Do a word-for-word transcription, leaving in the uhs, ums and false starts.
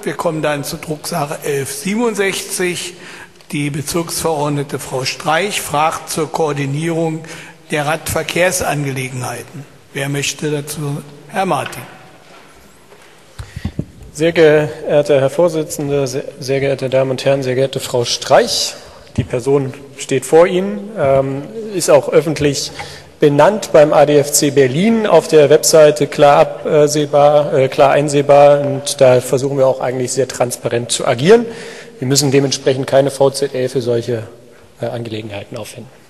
Wir kommen dann zur Drucksache elf siebenundsechzig. Die Bezirksverordnete Frau Streich fragt zur Koordinierung der Radverkehrsangelegenheiten. Wer möchte dazu? Herr Martin. Sehr geehrter Herr Vorsitzender, sehr geehrte Damen und Herren, sehr geehrte Frau Streich, die Person steht vor Ihnen, ähm, ist auch öffentlich benannt beim A D F C Berlin auf der Webseite klar absehbar, äh, klar einsehbar, und da versuchen wir auch eigentlich sehr transparent zu agieren. Wir müssen dementsprechend keine V Z L für solche äh, Angelegenheiten aufwenden.